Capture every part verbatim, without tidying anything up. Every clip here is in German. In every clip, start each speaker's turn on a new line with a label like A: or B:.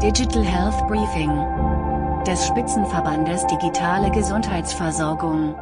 A: Digital Health Briefing des Spitzenverbandes Digitale Gesundheitsversorgung.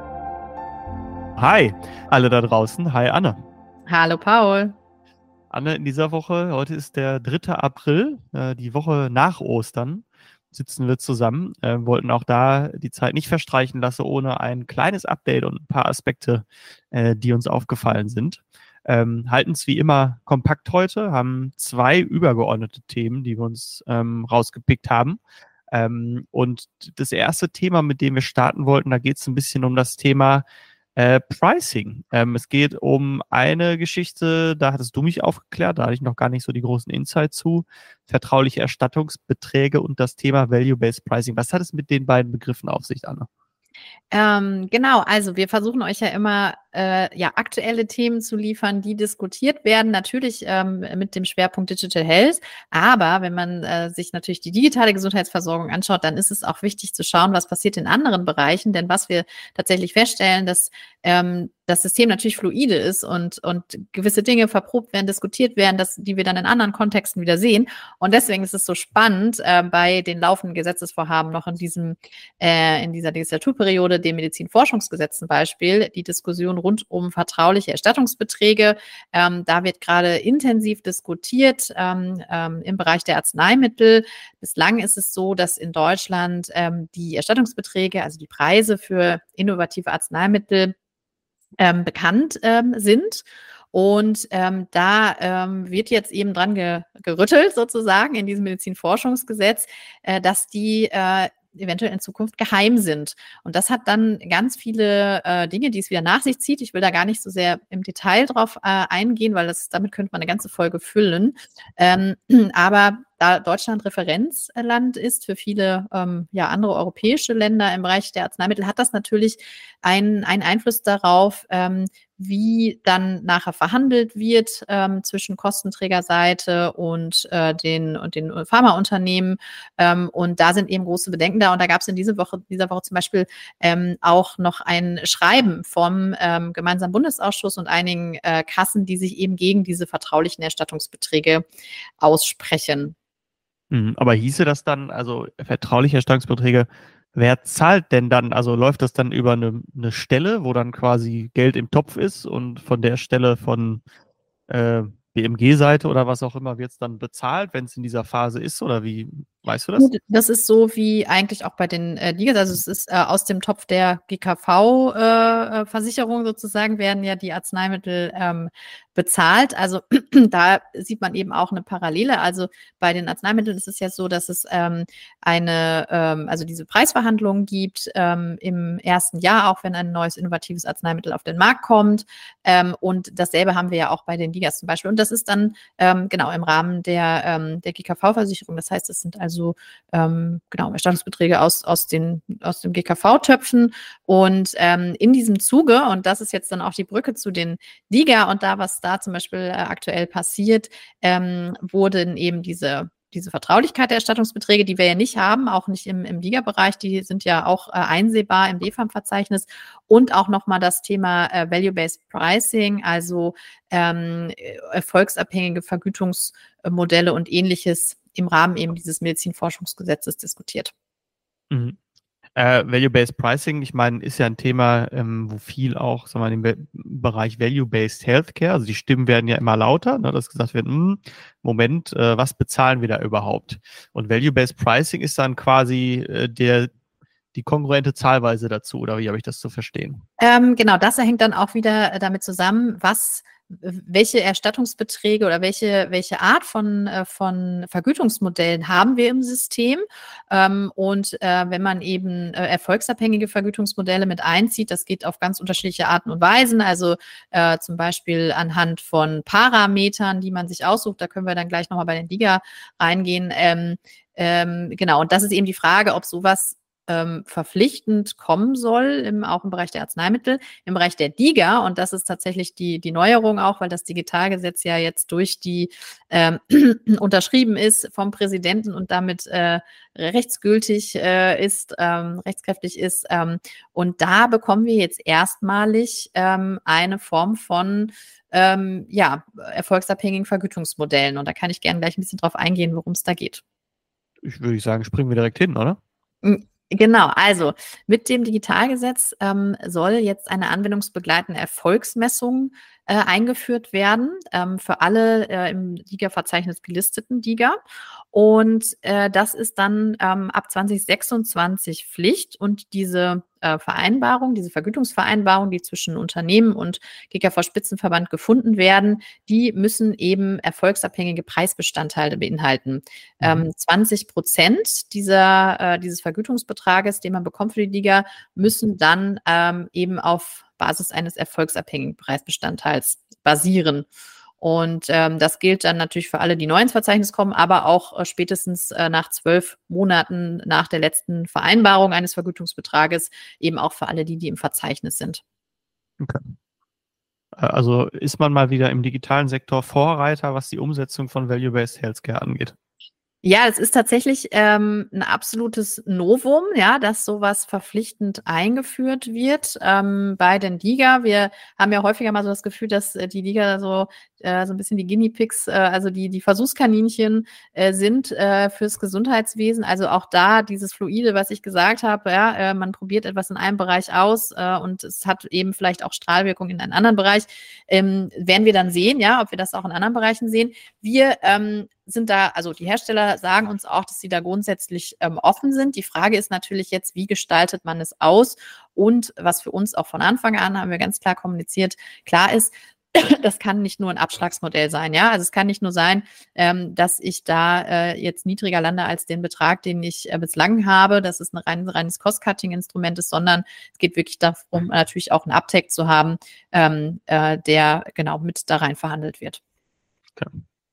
B: Hi, alle da draußen. Hi, Anne.
C: Hallo, Paul.
B: Anne, in dieser Woche, heute ist der dritte April, äh, die Woche nach Ostern, sitzen wir zusammen, äh, wollten auch da die Zeit nicht verstreichen lassen, ohne ein kleines Update und ein paar Aspekte, äh, die uns aufgefallen sind. Ähm, halten es wie immer kompakt heute, haben zwei übergeordnete Themen, die wir uns ähm, rausgepickt haben. Ähm, und das erste Thema, mit dem wir starten wollten, da geht es ein bisschen um das Thema Äh, Pricing. Ähm, es geht um eine Geschichte, da hattest du mich aufgeklärt, da hatte ich noch gar nicht so die großen Insights zu. Vertrauliche Erstattungsbeträge und das Thema Value-Based Pricing. Was hat es mit den beiden Begriffen auf sich, Anne?
C: Ähm, genau, also wir versuchen euch ja immer äh, ja, aktuelle Themen zu liefern, die diskutiert werden, natürlich ähm, mit dem Schwerpunkt Digital Health. Aber wenn man äh, sich natürlich die digitale Gesundheitsversorgung anschaut, dann ist es auch wichtig zu schauen, was passiert in anderen Bereichen. Denn was wir tatsächlich feststellen, dass ähm, das System natürlich fluide ist und, und gewisse Dinge verprobt werden, diskutiert werden, dass, die wir dann in anderen Kontexten wieder sehen. Und deswegen ist es so spannend, äh, bei den laufenden Gesetzesvorhaben noch in diesem, äh, in dieser Legislaturperiode, dem Medizinforschungsgesetz zum Beispiel, die Diskussion rund um vertrauliche Erstattungsbeträge. Ähm, da wird gerade intensiv diskutiert ähm, ähm, im Bereich der Arzneimittel. Bislang ist es so, dass in Deutschland ähm, die Erstattungsbeträge, also die Preise für innovative Arzneimittel, ähm, bekannt ähm, sind. Und ähm, da ähm, wird jetzt eben dran ge gerüttelt, sozusagen, in diesem Medizinforschungsgesetz, äh, dass die äh, eventuell in Zukunft geheim sind. Und das hat dann ganz viele äh, Dinge, die es wieder nach sich zieht. Ich will da gar nicht so sehr im Detail drauf äh, eingehen, weil das, damit könnte man eine ganze Folge füllen. Ähm, aber da Deutschland Referenzland ist für viele ähm, ja, andere europäische Länder im Bereich der Arzneimittel, hat das natürlich einen, einen Einfluss darauf, ähm, wie dann nachher verhandelt wird ähm, zwischen Kostenträgerseite und, äh, den, und den Pharmaunternehmen. Ähm, und da sind eben große Bedenken da. Und da gab es in dieser Woche, dieser Woche zum Beispiel ähm, auch noch ein Schreiben vom ähm, gemeinsamen Bundesausschuss und einigen äh, Kassen, die sich eben gegen diese vertraulichen Erstattungsbeträge aussprechen.
B: Aber hieße das dann, also vertrauliche Erstattungsbeträge, wer zahlt denn dann? Also läuft das dann über eine, eine Stelle, wo dann quasi Geld im Topf ist und von der Stelle von äh, B M G-Seite oder was auch immer wird es dann bezahlt, wenn es in dieser Phase ist? Oder wie, weißt du das?
C: Das ist so wie eigentlich auch bei den äh, Ligas, also es ist äh, aus dem Topf der G K V-Versicherung äh, sozusagen, werden ja die Arzneimittel ähm, bezahlt. Also da sieht man eben auch eine Parallele. Also bei den Arzneimitteln ist es ja so, dass es ähm, eine, ähm, also diese Preisverhandlungen gibt ähm, im ersten Jahr, auch wenn ein neues innovatives Arzneimittel auf den Markt kommt. Ähm, und dasselbe haben wir ja auch bei den Ligas zum Beispiel. Und das ist dann ähm, genau im Rahmen der, ähm, der G K V-Versicherung. Das heißt, es sind also ähm, genau Erstattungsbeträge aus, aus, den, aus den G K V-Töpfen. Und ähm, in diesem Zuge, und das ist jetzt dann auch die Brücke zu den Liga und da, was da zum Beispiel äh, aktuell passiert, ähm, wurden eben diese diese Vertraulichkeit der Erstattungsbeträge, die wir ja nicht haben, auch nicht im, im Liga-Bereich, die sind ja auch äh, einsehbar im D F A M-Verzeichnis, und auch nochmal das Thema äh, Value-Based Pricing, also ähm, erfolgsabhängige Vergütungsmodelle und Ähnliches im Rahmen eben dieses Medizinforschungsgesetzes diskutiert.
B: Mhm. Äh, Value-Based Pricing, ich meine, ist ja ein Thema, ähm, wo viel auch, sagen wir mal, im Bereich Value-Based Healthcare, also die Stimmen werden ja immer lauter, ne, dass gesagt wird, mh, Moment, äh, was bezahlen wir da überhaupt? Und Value-Based Pricing ist dann quasi äh, der, die kongruente Zahlweise dazu, oder wie habe ich das zu verstehen?
C: Ähm, genau, das hängt dann auch wieder damit zusammen, was welche Erstattungsbeträge oder welche, welche Art von, äh, von Vergütungsmodellen haben wir im System. Ähm, und äh, wenn man eben äh, erfolgsabhängige Vergütungsmodelle mit einzieht, das geht auf ganz unterschiedliche Arten und Weisen, also äh, zum Beispiel anhand von Parametern, die man sich aussucht, da können wir dann gleich nochmal bei den Liga reingehen. Ähm, ähm, genau, und das ist eben die Frage, ob sowas Ähm, verpflichtend kommen soll, im, auch im Bereich der Arzneimittel, im Bereich der Liga, und das ist tatsächlich die, die Neuerung auch, weil das Digitalgesetz ja jetzt durch die ähm, unterschrieben ist vom Präsidenten und damit äh, rechtsgültig äh, ist, ähm, rechtskräftig ist. Ähm, und da bekommen wir jetzt erstmalig ähm, eine Form von ähm, ja, erfolgsabhängigen Vergütungsmodellen. Und da kann ich gerne gleich ein bisschen drauf eingehen, worum es da geht.
B: ich würde sagen, springen wir direkt hin, oder?
C: Genau, also mit dem Digitalgesetz ähm, soll jetzt eine anwendungsbegleitende Erfolgsmessung äh, eingeführt werden ähm, für alle äh, im D I G A-Verzeichnis gelisteten D I G A. Und äh, das ist dann ähm, ab zwanzig sechsundzwanzig Pflicht. Und diese äh, Vereinbarung, diese Vergütungsvereinbarung, die zwischen Unternehmen und G K V-Spitzenverband gefunden werden, die müssen eben erfolgsabhängige Preisbestandteile beinhalten. Mhm. Ähm, zwanzig Prozent dieser, äh, dieses Vergütungsbetrages, den man bekommt für die D I G A, müssen dann ähm, eben auf Basis eines erfolgsabhängigen Preisbestandteils basieren. Und ähm, das gilt dann natürlich für alle, die neu ins Verzeichnis kommen, aber auch äh, spätestens äh, nach zwölf Monaten nach der letzten Vereinbarung eines Vergütungsbetrages eben auch für alle die, die im Verzeichnis sind.
B: Okay. Also ist man mal wieder im digitalen Sektor Vorreiter, was die Umsetzung von Value-Based Healthcare angeht?
C: Ja, es ist tatsächlich ähm, ein absolutes Novum, ja, dass sowas verpflichtend eingeführt wird ähm, bei den D I G A. Wir haben ja häufiger mal so das Gefühl, dass äh, die D I G A so, äh, so ein bisschen die Guinea Pigs, äh, also die, die Versuchskaninchen äh, sind äh, fürs Gesundheitswesen. Also auch da dieses Fluide, was ich gesagt habe, ja, äh, man probiert etwas in einem Bereich aus äh, und es hat eben vielleicht auch Strahlwirkung in einem anderen Bereich. Ähm, werden wir dann sehen, ja, ob wir das auch in anderen Bereichen sehen. Wir ähm, sind da, also die Hersteller sagen uns auch, dass sie da grundsätzlich ähm, offen sind. Die Frage ist natürlich jetzt, wie gestaltet man es aus? Und was für uns auch von Anfang an, haben wir ganz klar kommuniziert, klar ist, das kann nicht nur ein Abschlagsmodell sein, ja. Also es kann nicht nur sein, ähm, dass ich da äh, jetzt niedriger lande als den Betrag, den ich äh, bislang habe, dass es ein rein, reines Cost-Cutting-Instrument ist, sondern es geht wirklich darum, natürlich auch einen Uptake zu haben, ähm, äh, der genau mit da rein verhandelt wird.
B: Okay.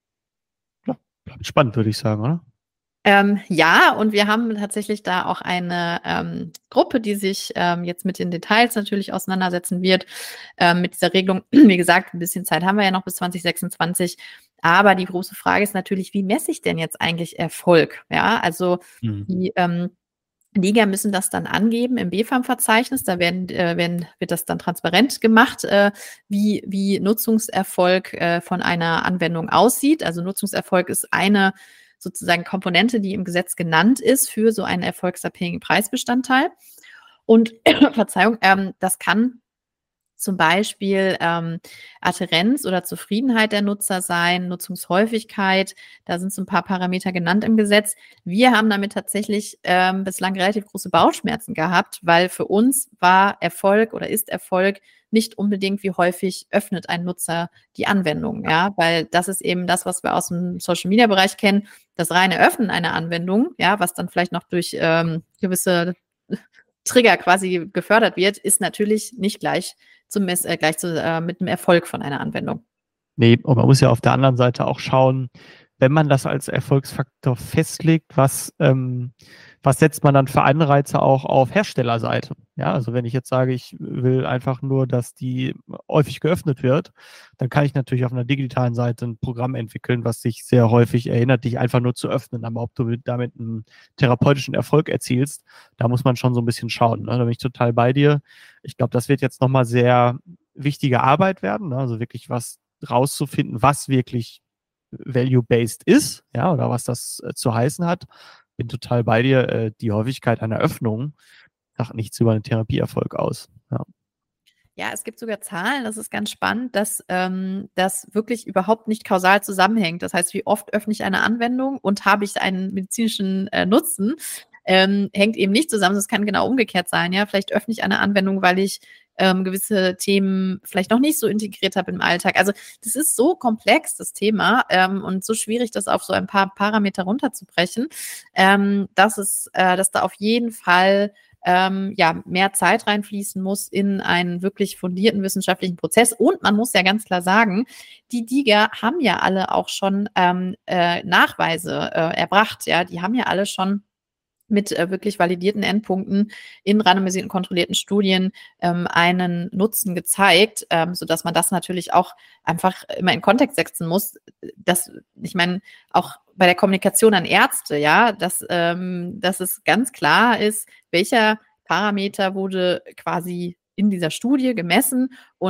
B: Spannend, würde ich sagen, oder?
C: Ähm, ja, und wir haben tatsächlich da auch eine ähm, Gruppe, die sich ähm, jetzt mit den Details natürlich auseinandersetzen wird, ähm, mit dieser Regelung. Wie gesagt, ein bisschen Zeit haben wir ja noch bis zwanzig sechsundzwanzig. Aber die große Frage ist natürlich, wie messe ich denn jetzt eigentlich Erfolg? Ja, also mhm. die ähm, D I G A müssen das dann angeben im B FAM-Verzeichnis. Da werden, äh, werden, wird das dann transparent gemacht, äh, wie, wie Nutzungserfolg äh, von einer Anwendung aussieht. Also Nutzungserfolg ist eine sozusagen Komponente, die im Gesetz genannt ist für so einen erfolgsabhängigen Preisbestandteil. Und Verzeihung, ähm, das kann zum Beispiel ähm, Adhärenz oder Zufriedenheit der Nutzer sein, Nutzungshäufigkeit, da sind so ein paar Parameter genannt im Gesetz. Wir haben damit tatsächlich ähm, bislang relativ große Bauchschmerzen gehabt, weil für uns war Erfolg oder ist Erfolg nicht unbedingt, wie häufig öffnet ein Nutzer die Anwendung, ja, weil das ist eben das, was wir aus dem Social-Media-Bereich kennen, das reine Öffnen einer Anwendung, ja, was dann vielleicht noch durch ähm, gewisse Trigger quasi gefördert wird, ist natürlich nicht gleich zum Mess, äh, gleich zu, äh, mit dem Erfolg von einer Anwendung.
B: Nee, und man muss ja auf der anderen Seite auch schauen, wenn man das als Erfolgsfaktor festlegt, was, ähm, was setzt man dann für Anreize auch auf Herstellerseite? Ja, also wenn ich jetzt sage, ich will einfach nur, dass die häufig geöffnet wird, dann kann ich natürlich auf einer digitalen Seite ein Programm entwickeln, was sich sehr häufig erinnert, dich einfach nur zu öffnen. Aber ob du damit einen therapeutischen Erfolg erzielst, da muss man schon so ein bisschen schauen. Ne? Da bin ich total bei dir. Ich glaube, das wird jetzt nochmal sehr wichtige Arbeit werden. Ne? Also wirklich was rauszufinden, was wirklich value-based ist, ja, oder was das äh, zu heißen hat. Bin total bei dir. Äh, die Häufigkeit einer Öffnung sagt nichts über einen Therapieerfolg aus. Ja.
C: Ja, es gibt sogar Zahlen, das ist ganz spannend, dass ähm, das wirklich überhaupt nicht kausal zusammenhängt. Das heißt, wie oft öffne ich eine Anwendung und habe ich einen medizinischen äh, Nutzen, ähm, hängt eben nicht zusammen. Das kann genau umgekehrt sein. Ja, vielleicht öffne ich eine Anwendung, weil ich ähm, gewisse Themen vielleicht noch nicht so integriert habe im Alltag. Also das ist so komplex, das Thema, ähm, und so schwierig, das auf so ein paar Parameter runterzubrechen, ähm, dass es, äh, dass da auf jeden Fall Ähm, ja, mehr Zeit reinfließen muss in einen wirklich fundierten wissenschaftlichen Prozess. Und man muss ja ganz klar sagen, die D I G A haben ja alle auch schon ähm, äh, Nachweise äh, erbracht. Ja, die haben ja alle schon mit äh, wirklich validierten Endpunkten in randomisierten, kontrollierten Studien ähm, einen Nutzen gezeigt, ähm, sodass man das natürlich auch einfach immer in Kontext setzen muss. Dass, ich meine, auch bei der Kommunikation an Ärzte, ja, dass, ähm, dass es ganz klar ist, welcher Parameter wurde quasi in dieser Studie gemessen und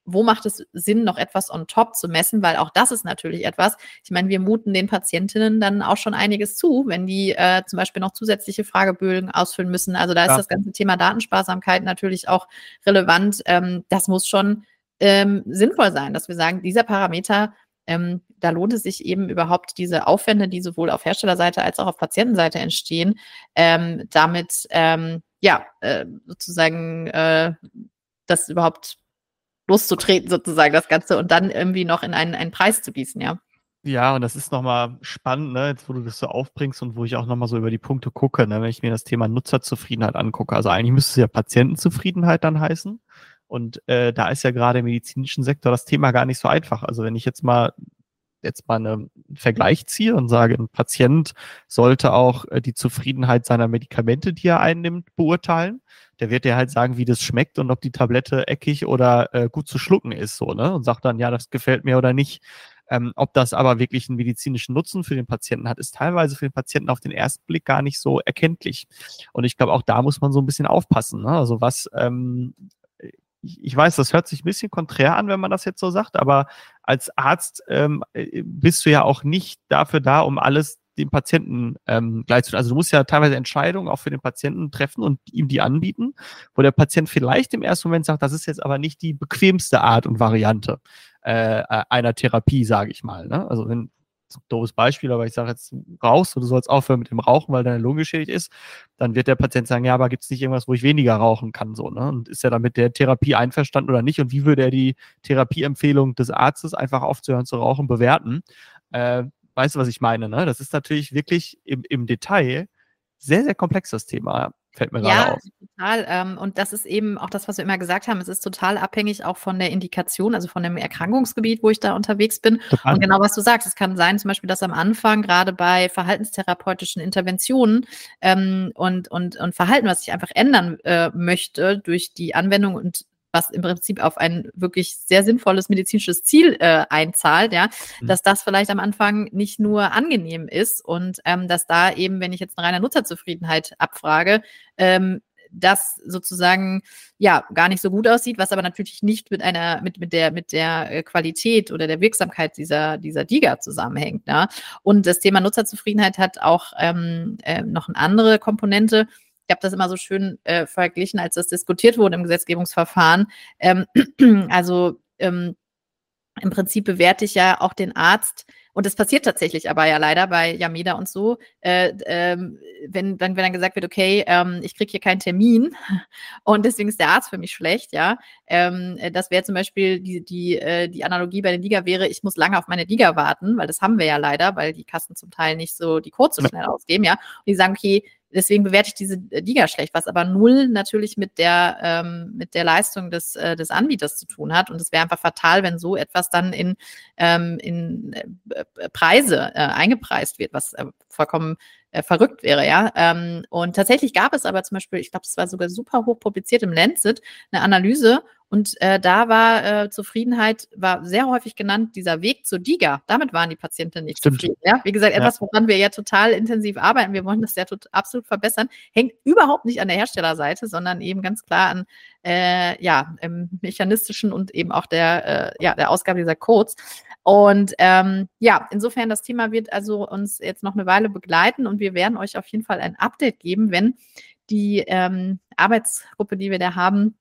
C: wo macht es Sinn, noch etwas on top zu messen, weil auch das ist natürlich etwas, ich meine, wir muten den Patientinnen dann auch schon einiges zu, wenn die äh, zum Beispiel noch zusätzliche Fragebögen ausfüllen müssen. Also da ist
B: Ja.
C: das ganze Thema Datensparsamkeit natürlich auch relevant. Ähm, das muss schon ähm, sinnvoll sein, dass wir sagen, dieser Parameter, ähm, da lohnt es sich eben überhaupt diese Aufwände, die sowohl auf Herstellerseite als auch auf Patientenseite entstehen, ähm, damit ähm, ja äh, sozusagen äh, das überhaupt loszutreten, sozusagen, das Ganze, und dann irgendwie noch in einen, einen Preis zu gießen, ja.
B: Ja, und das ist nochmal spannend, ne, jetzt wo du das so aufbringst und wo ich auch nochmal so über die Punkte gucke, ne, wenn ich mir das Thema Nutzerzufriedenheit angucke. Also eigentlich müsste es ja Patientenzufriedenheit dann heißen. Und äh, da ist ja gerade im medizinischen Sektor das Thema gar nicht so einfach. Also wenn ich jetzt mal jetzt mal einen Vergleich ziehe und sage, ein Patient sollte auch äh, die Zufriedenheit seiner Medikamente, die er einnimmt, beurteilen. Der wird dir halt sagen, wie das schmeckt und ob die Tablette eckig oder äh, gut zu schlucken ist, so, ne? Und sagt dann, ja, das gefällt mir oder nicht. Ähm, ob das aber wirklich einen medizinischen Nutzen für den Patienten hat, ist teilweise für den Patienten auf den ersten Blick gar nicht so erkenntlich. Und ich glaube, auch da muss man so ein bisschen aufpassen, ne? Also was, ähm, ich, ich weiß, das hört sich ein bisschen konträr an, wenn man das jetzt so sagt, aber als Arzt ähm, bist du ja auch nicht dafür da, um alles dem Patienten ähm, gleich zu. Also du musst ja teilweise Entscheidungen auch für den Patienten treffen und ihm die anbieten, wo der Patient vielleicht im ersten Moment sagt, das ist jetzt aber nicht die bequemste Art und Variante äh, einer Therapie, sage ich mal. Ne? Also wenn, das ist ein doofes Beispiel, aber ich sage jetzt, du rauchst und du sollst aufhören mit dem Rauchen, weil deine Lunge geschädigt ist, dann wird der Patient sagen, ja, aber gibt es nicht irgendwas, wo ich weniger rauchen kann? So, ne? Und ist er dann mit der Therapie einverstanden oder nicht? Und wie würde er die Therapieempfehlung des Arztes, einfach aufzuhören zu rauchen, bewerten? Äh, Weißt du, was ich meine, ne? Das ist natürlich wirklich im, im Detail sehr, sehr komplexes Thema, fällt mir gerade
C: Ja,
B: auf.
C: total. Ähm, und das ist eben auch das, was wir immer gesagt haben. Es ist total abhängig auch von der Indikation, also von dem Erkrankungsgebiet, wo ich da unterwegs bin.
B: Total.
C: Und genau, was du sagst, es kann sein, zum Beispiel, dass am Anfang gerade bei verhaltenstherapeutischen Interventionen ähm, und, und, und Verhalten, was ich einfach ändern äh, möchte durch die Anwendung und was im Prinzip auf ein wirklich sehr sinnvolles medizinisches Ziel äh, einzahlt, ja,
B: Mhm.
C: dass das vielleicht am Anfang nicht nur angenehm ist und ähm, dass da eben, wenn ich jetzt eine reine Nutzerzufriedenheit abfrage, ähm, das sozusagen ja gar nicht so gut aussieht, was aber natürlich nicht mit einer mit mit der mit der Qualität oder der Wirksamkeit dieser dieser D I G A zusammenhängt. Ja? Und das Thema Nutzerzufriedenheit hat auch ähm, äh, noch eine andere Komponente. Ich habe das immer so schön äh, verglichen, als das diskutiert wurde im Gesetzgebungsverfahren. Ähm, also ähm, im Prinzip bewerte ich ja auch den Arzt, und das passiert tatsächlich aber ja leider bei Yameda und so, äh, ähm, wenn, wenn, wenn dann gesagt wird, okay, ähm, ich kriege hier keinen Termin und deswegen ist der Arzt für mich schlecht, ja. Ähm, das wäre zum Beispiel die, die, äh, die Analogie bei den D I G A wäre, ich muss lange auf meine D I G A warten, weil das haben wir ja leider, weil die Kassen zum Teil nicht so die Codes so schnell ausgeben, ja. Und die sagen, okay, deswegen bewerte ich diese D I G A schlecht, was aber null natürlich mit der, ähm, mit der Leistung des, äh, des Anbieters zu tun hat. Und es wäre einfach fatal, wenn so etwas dann in, ähm, in äh, Preise äh, eingepreist wird, was äh, vollkommen äh, verrückt wäre, ja. Ähm, und tatsächlich gab es aber zum Beispiel, ich glaube, es war sogar super hoch publiziert im Lancet, eine Analyse. Und äh, da war äh, Zufriedenheit, war sehr häufig genannt, dieser Weg zur D I G A. Damit waren die Patienten nicht
B: Stimmt.
C: zufrieden. Ja? Wie gesagt, etwas, woran wir ja total intensiv arbeiten. Wir wollen das ja tot, absolut verbessern. Hängt überhaupt nicht an der Herstellerseite, sondern eben ganz klar an äh, ja, im mechanistischen und eben auch der, äh, ja, der Ausgabe dieser Codes. Und ähm, ja, insofern, das Thema wird also uns jetzt noch eine Weile begleiten und wir werden euch auf jeden Fall ein Update geben, wenn die ähm, Arbeitsgruppe, die wir da haben,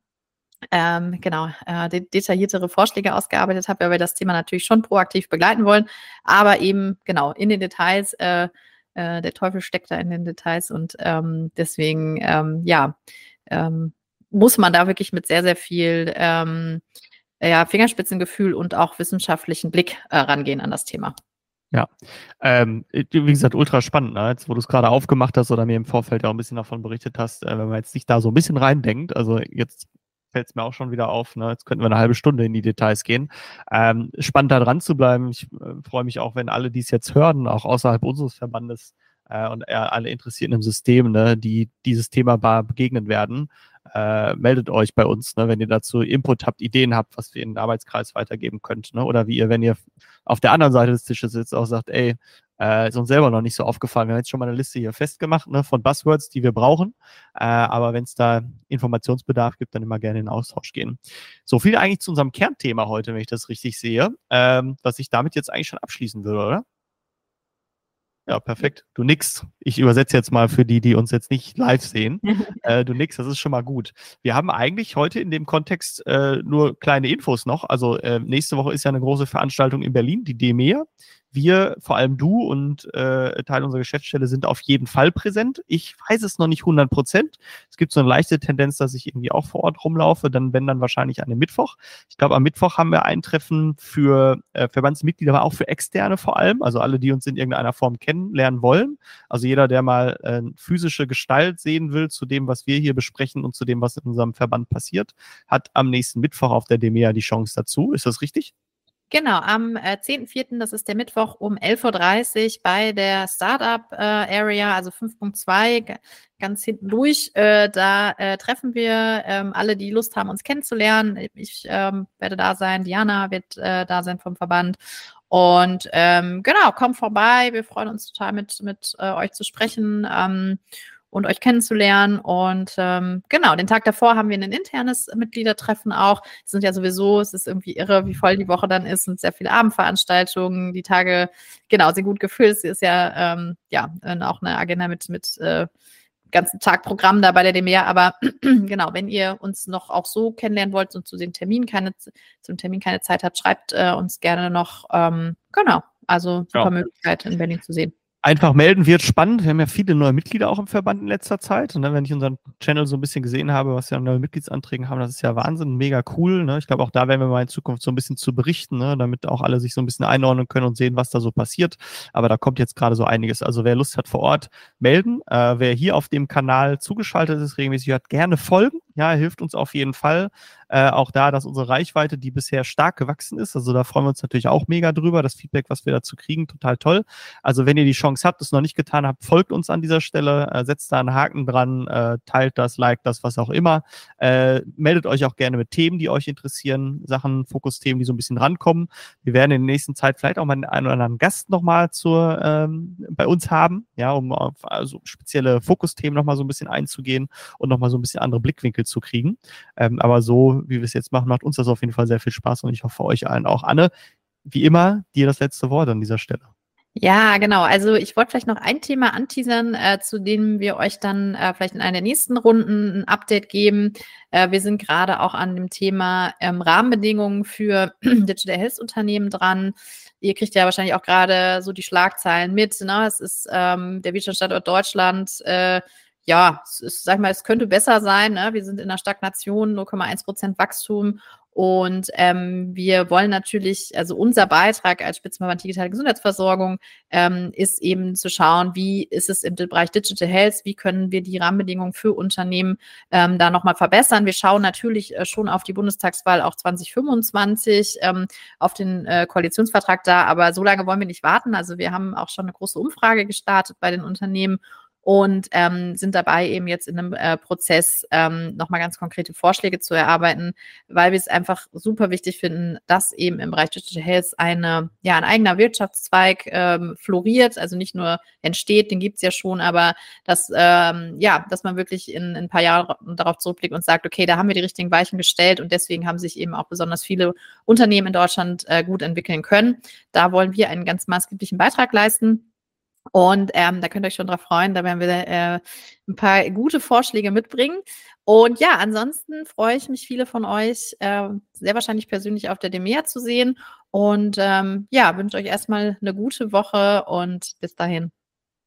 C: Ähm, genau, äh, de- detailliertere Vorschläge ausgearbeitet habe, weil wir das Thema natürlich schon proaktiv begleiten wollen, aber eben genau in den Details, äh, äh, der Teufel steckt da in den Details und ähm, deswegen, ähm, ja, ähm, muss man da wirklich mit sehr, sehr viel ähm, ja, Fingerspitzengefühl und auch wissenschaftlichen Blick äh, rangehen an das Thema.
B: Ja, ähm, wie gesagt, ultra spannend, ne? Jetzt, wo du es gerade aufgemacht hast oder mir im Vorfeld auch ein bisschen davon berichtet hast, äh, wenn man jetzt sich da so ein bisschen reindenkt, also jetzt fällt es mir auch schon wieder auf, ne? Jetzt könnten wir eine halbe Stunde in die Details gehen. Ähm, spannend da dran zu bleiben. Ich äh, freue mich auch, wenn alle, die es jetzt hören, auch außerhalb unseres Verbandes äh, und äh, alle Interessierten im System, ne, die dieses Thema begegnen werden, äh, meldet euch bei uns, ne, wenn ihr dazu Input habt, Ideen habt, was wir in den Arbeitskreis weitergeben könnt, ne? Oder wie ihr, wenn ihr auf der anderen Seite des Tisches sitzt, auch sagt, ey, Äh, ist uns selber noch nicht so aufgefallen. Wir haben jetzt schon mal eine Liste hier festgemacht, ne, von Buzzwords, die wir brauchen. Äh, aber wenn es da Informationsbedarf gibt, dann immer gerne in den Austausch gehen. So viel eigentlich zu unserem Kernthema heute, wenn ich das richtig sehe, ähm, was ich damit jetzt eigentlich schon abschließen würde, oder? Ja, perfekt. Du nix. Ich übersetze jetzt mal für die, die uns jetzt nicht live sehen. Äh, du nix, das ist schon mal gut. Wir haben eigentlich heute in dem Kontext äh, nur kleine Infos noch. Also äh, nächste Woche ist ja eine große Veranstaltung in Berlin, die D M E A. Wir, vor allem du und äh, Teil unserer Geschäftsstelle, sind auf jeden Fall präsent. Ich weiß es noch nicht hundert Prozent. Es gibt so eine leichte Tendenz, dass ich irgendwie auch vor Ort rumlaufe. Dann, wenn dann wahrscheinlich an dem Mittwoch. Ich glaube, am Mittwoch haben wir ein Treffen für äh, Verbandsmitglieder, aber auch für Externe vor allem. Also alle, die uns in irgendeiner Form kennenlernen wollen. Also jeder, der mal äh, physische Gestalt sehen will zu dem, was wir hier besprechen und zu dem, was in unserem Verband passiert, hat am nächsten Mittwoch auf der D M E A die Chance dazu. Ist das richtig?
C: Genau, am äh, zehnten vierten, das ist der Mittwoch um elf Uhr dreißig bei der Startup äh, Area, also fünf Punkt zwei, ganz hinten durch. Äh, da äh, treffen wir ähm, alle, die Lust haben, uns kennenzulernen. Ich ähm, werde da sein, Diana wird äh, da sein vom Verband. Und ähm, genau, kommt vorbei. Wir freuen uns total, mit, mit äh, euch zu sprechen. Ähm, und euch kennenzulernen. Und ähm, genau, den Tag davor haben wir ein internes Mitgliedertreffen auch. Es sind ja sowieso, es ist irgendwie irre, wie voll die Woche dann ist und sehr viele Abendveranstaltungen. Die Tage, genau, sind gut gefüllt. Es ist ja, ähm, ja auch eine Agenda mit, mit äh, ganzen Tag Programm da bei der D M E A. Aber genau, wenn ihr uns noch auch so kennenlernen wollt und zu den Termin keine, zum Termin keine Zeit habt, schreibt äh, uns gerne noch. Ähm, genau, also super ja. Möglichkeit in Berlin zu sehen.
B: Einfach melden wird spannend. Wir haben ja viele neue Mitglieder auch im Verband in letzter Zeit. Und dann, wenn ich unseren Channel so ein bisschen gesehen habe, was wir an neuen Mitgliedsanträgen haben, das ist ja Wahnsinn, mega cool. Ne? Ich glaube, auch da werden wir mal in Zukunft so ein bisschen zu berichten, ne? Damit auch alle sich so ein bisschen einordnen können und sehen, was da so passiert. Aber da kommt jetzt gerade so einiges. Also wer Lust hat vor Ort, melden. Äh, wer hier auf dem Kanal zugeschaltet ist, regelmäßig hört, gerne folgen. Ja, hilft uns auf jeden Fall. Äh, auch da, dass unsere Reichweite, die bisher stark gewachsen ist, also da freuen wir uns natürlich auch mega drüber. Das Feedback, was wir dazu kriegen, total toll. Also wenn ihr die Chance habt, es noch nicht getan habt, folgt uns an dieser Stelle, äh, setzt da einen Haken dran, äh, teilt das, liked das, was auch immer. Äh, meldet euch auch gerne mit Themen, die euch interessieren, Sachen, Fokusthemen, die so ein bisschen rankommen. Wir werden in der nächsten Zeit vielleicht auch mal einen oder anderen Gast nochmal zur, ähm, bei uns haben, ja, um auf also spezielle Fokusthemen nochmal so ein bisschen einzugehen und nochmal so ein bisschen andere Blickwinkel zu kriegen. Ähm, aber so, wie wir es jetzt machen, macht uns das auf jeden Fall sehr viel Spaß und ich hoffe euch allen auch. Anne, wie immer, dir das letzte Wort an dieser Stelle.
C: Ja, genau. Also ich wollte vielleicht noch ein Thema anteasern, äh, zu dem wir euch dann äh, vielleicht in einer der nächsten Runden ein Update geben. Äh, wir sind gerade auch an dem Thema ähm, Rahmenbedingungen für Digital Health Unternehmen dran. Ihr kriegt ja wahrscheinlich auch gerade so die Schlagzeilen mit. Ne? Es ist ähm, der Wirtschaftsstandort Deutschland. Äh, ja, es ist, sag ich mal, es könnte besser sein. Ne? Wir sind in einer Stagnation, null Komma eins Prozent Wachstum. Und ähm, wir wollen natürlich, also unser Beitrag als Spitzenverband digitale Gesundheitsversorgung ähm, ist eben zu schauen, wie ist es im Bereich Digital Health, wie können wir die Rahmenbedingungen für Unternehmen ähm, da nochmal verbessern. Wir schauen natürlich äh, schon auf die Bundestagswahl auch zwanzig fünfundzwanzig, ähm, auf den äh, Koalitionsvertrag da, aber so lange wollen wir nicht warten. Also wir haben auch schon eine große Umfrage gestartet bei den Unternehmen und ähm, sind dabei eben jetzt in einem äh, Prozess ähm, nochmal ganz konkrete Vorschläge zu erarbeiten, weil wir es einfach super wichtig finden, dass eben im Bereich Digital Health eine, ja, ein eigener Wirtschaftszweig ähm, floriert, also nicht nur entsteht, den gibt's ja schon, aber dass, ähm, ja, dass man wirklich in, in ein paar Jahren darauf zurückblickt und sagt, okay, da haben wir die richtigen Weichen gestellt und deswegen haben sich eben auch besonders viele Unternehmen in Deutschland äh, gut entwickeln können. Da wollen wir einen ganz maßgeblichen Beitrag leisten. Und ähm, da könnt ihr euch schon drauf freuen, da werden wir äh, ein paar gute Vorschläge mitbringen. Und ja, ansonsten freue ich mich, viele von euch äh, sehr wahrscheinlich persönlich auf der D M E A zu sehen. Und ähm, ja, wünsche euch erstmal eine gute Woche und bis dahin.